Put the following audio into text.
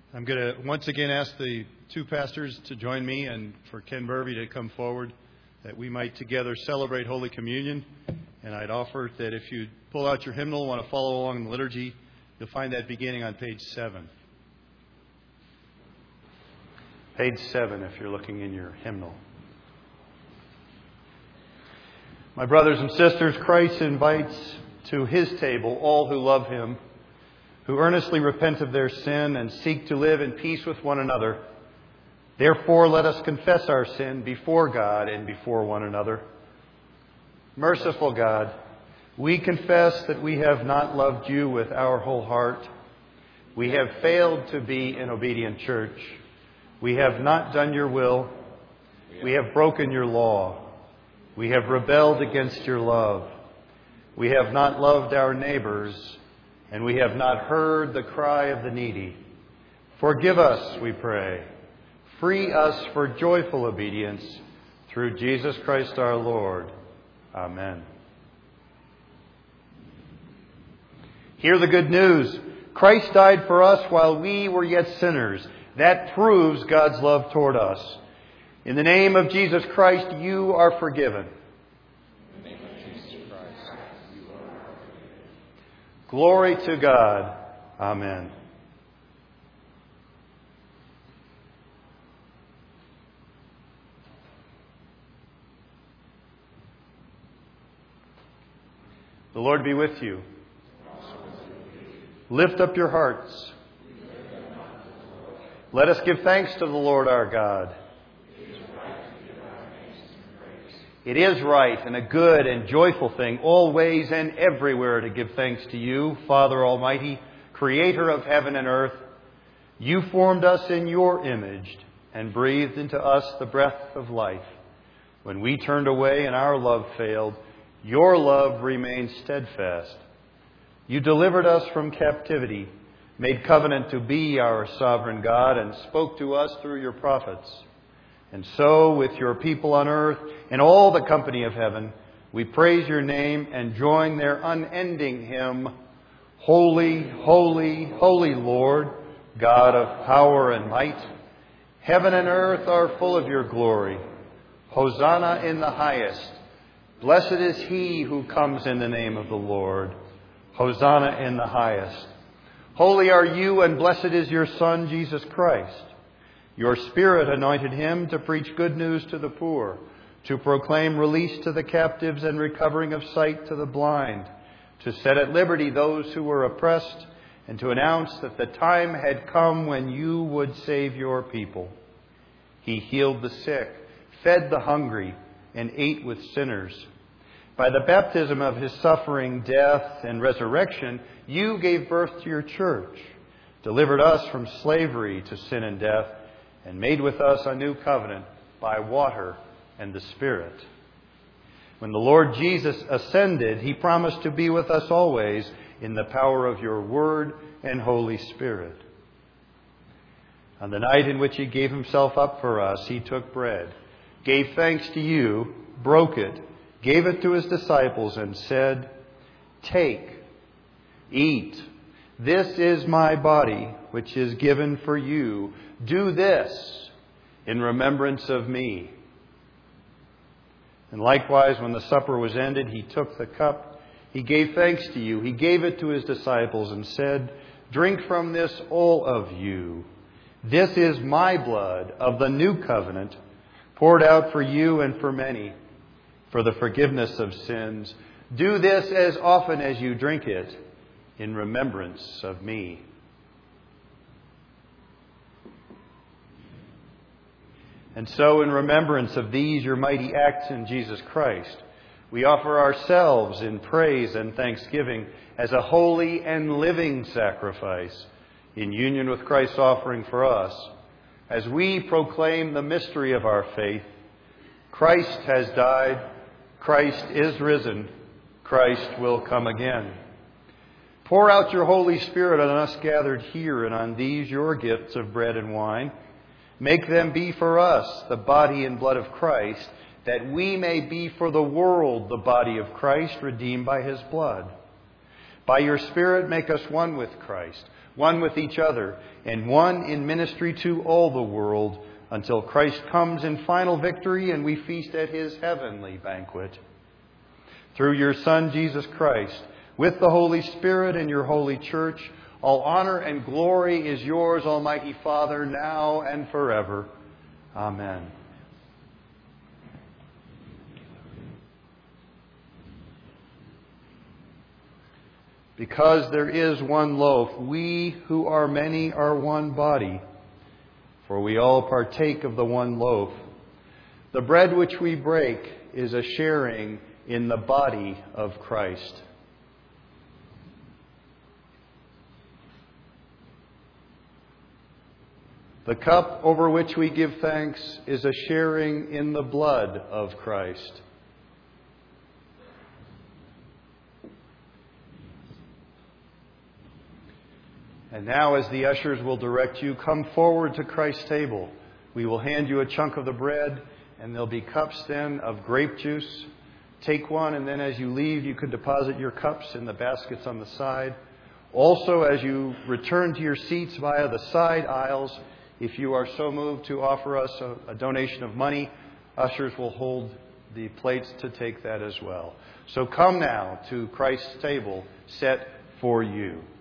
I'm going to once again ask the two pastors to join me and for Ken Burvey to come forward that we might together celebrate Holy Communion. And I'd offer that if you pull out your hymnal and want to follow along in the liturgy, you'll find that beginning on page 7. Page 7 if you're looking in your hymnal. My brothers and sisters, Christ invites to His table all who love Him, who earnestly repent of their sin and seek to live in peace with one another. Therefore, let us confess our sin before God and before one another. Merciful God, we confess that we have not loved You with our whole heart. We have failed to be an obedient church. We have not done Your will. We have broken Your law. We have rebelled against Your love. We have not loved our neighbors, and we have not heard the cry of the needy. Forgive us, we pray. Free us for joyful obedience through Jesus Christ our Lord. Amen. Hear the good news. Christ died for us while we were yet sinners. That proves God's love toward us. In the name of Jesus Christ, you are forgiven. In the name of Jesus Christ, you are forgiven. Glory to God. Amen. The Lord be with you. Lift up your hearts. Let us give thanks to the Lord our God. It is right and a good and joyful thing, always and everywhere, to give thanks to You, Father Almighty, Creator of heaven and earth. You formed us in Your image and breathed into us the breath of life. When we turned away and our love failed, Your love remained steadfast. You delivered us from captivity, made covenant to be our sovereign God, and spoke to us through Your prophets. And so, with Your people on earth and all the company of heaven, we praise Your name and join their unending hymn, Holy, holy, holy Lord, God of power and might. Heaven and earth are full of Your glory. Hosanna in the highest. Blessed is He who comes in the name of the Lord. Hosanna in the highest. Holy are You, and blessed is Your Son, Jesus Christ. Your Spirit anointed Him to preach good news to the poor, to proclaim release to the captives and recovering of sight to the blind, to set at liberty those who were oppressed, and to announce that the time had come when You would save Your people. He healed the sick, fed the hungry, and ate with sinners. By the baptism of His suffering, death, and resurrection, You gave birth to Your church, delivered us from slavery to sin and death, and made with us a new covenant by water and the Spirit. When the Lord Jesus ascended, He promised to be with us always in the power of Your Word and Holy Spirit. On the night in which He gave Himself up for us, He took bread, gave thanks to You, broke it, gave it to His disciples, and said, "Take, eat. This is My body, which is given for you. Do this in remembrance of Me." And likewise, when the supper was ended, He took the cup. He gave thanks to You. He gave it to His disciples and said, "Drink from this, all of you. This is My blood of the new covenant, poured out for you and for many, for the forgiveness of sins. Do this as often as you drink it in remembrance of Me." And so, in remembrance of these Your mighty acts in Jesus Christ, we offer ourselves in praise and thanksgiving as a holy and living sacrifice in union with Christ's offering for us, as we proclaim the mystery of our faith. Christ has died. Christ is risen. Christ will come again. Pour out Your Holy Spirit on us gathered here and on these Your gifts of bread and wine. Make them be for us the body and blood of Christ, that we may be for the world the body of Christ, redeemed by His blood. By your Spirit, make us one with Christ, one with each other, and one in ministry to all the world, until Christ comes in final victory and we feast at his heavenly banquet. Through your Son, Jesus Christ, with the Holy Spirit and your holy church, all honor and glory is yours, Almighty Father, now and forever. Amen. Because there is one loaf, we who are many are one body, for we all partake of the one loaf. The bread which we break is a sharing in the body of Christ. The cup over which we give thanks is a sharing in the blood of Christ. And now, as the ushers will direct you, come forward to Christ's table. We will hand you a chunk of the bread, and there'll be cups then of grape juice. Take one, and then as you leave, you can deposit your cups in the baskets on the side. Also, as you return to your seats via the side aisles, if you are so moved to offer us a donation of money, ushers will hold the plates to take that as well. So come now to Christ's table set for you.